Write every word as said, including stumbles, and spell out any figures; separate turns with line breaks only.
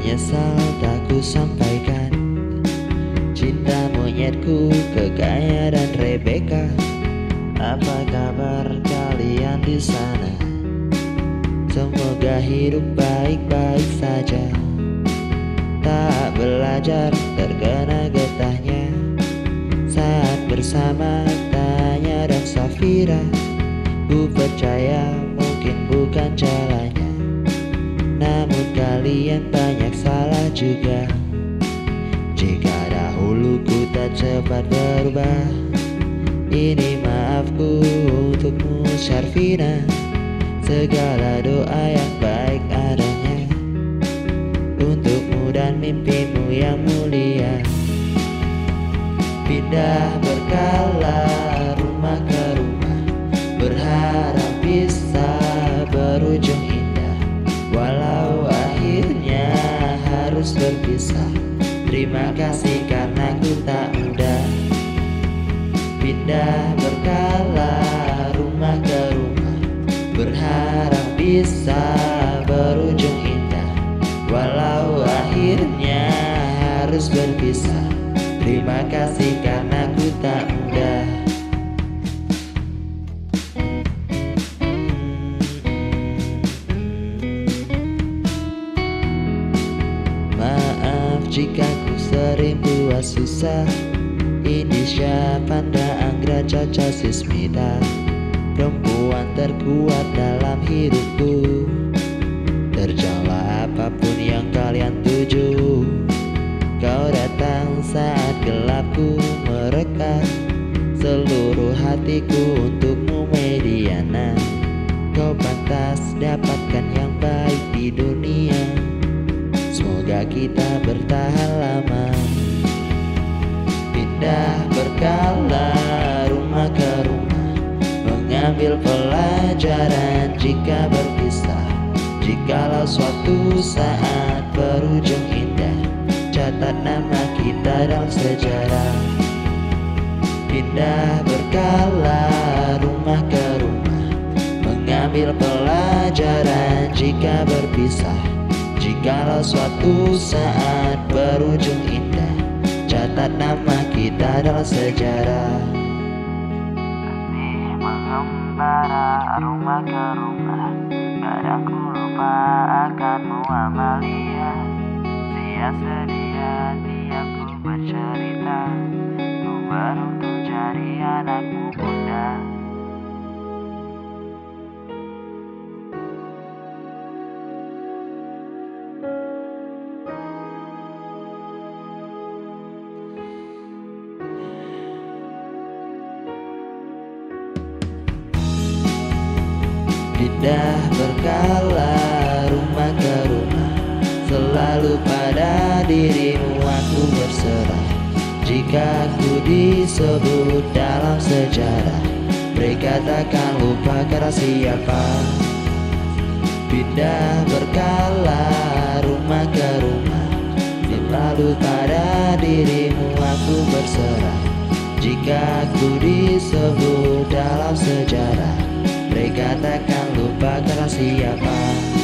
menyesal tak ku sampaikan. Cinta monyetku ke Kaya dan Rebecca. Apa kabar kalian di sana? Semoga hidup baik-baik saja. Tak belajar terkena getahnya saat bersama Tanya dan Safira. Ku percaya mungkin bukan jalannya, namun kalian banyak salah juga. Jika dahulu ku tak cepat berubah, ini maafku untukmu Syarfina. Segala doa yang baik adanya untukmu dan mimpimu yang mulia. Pindah berkala rumah ke rumah, berharap bisa berujung indah. Walau akhirnya harus berpisah, terima kasih karena ku tak mudah. Pindah berkala rumah ke rumah, berharap bisa berujung indah. Walau akhirnya harus berpisah, terima kasih karena ku tak mudah. Maaf jika ku sering buat susah. Indonesia Panda Anggra Caca Sismita, perempuan terkuat dalam hidupku. Terjauhlah apapun yang kalian tuju. Kau datang saat gelapku merekat, seluruh hatiku untukmu Mediana. Kau pantas dapatkan yang baik di dunia. Semoga kita bertahan lama. Pindah berkala rumah ke rumah, mengambil pelajaran jika berpisah. Jikalau suatu saat berujung indah, catat nama kita dalam sejarah. Pindah berkala rumah ke rumah, mengambil pelajaran jika berpisah. Jikalau suatu saat berujung indah, catat nama kita dalam sejarah.
Sedih mengembara rumah ke rumah, kadang ku lupa akanmu Amalia. Sia sedia dia ku bercerita, ku beruntung jadi anakmu bunda.
Pindah berkala rumah ke rumah, selalu pada dirimu aku berserah. Jika aku disebut dalam sejarah, mereka takkan lupa kata siapa. Pindah berkala rumah ke rumah, selalu pada dirimu aku berserah. Jika aku disebut dalam sejarah, mereka takkan lupa kata siapa.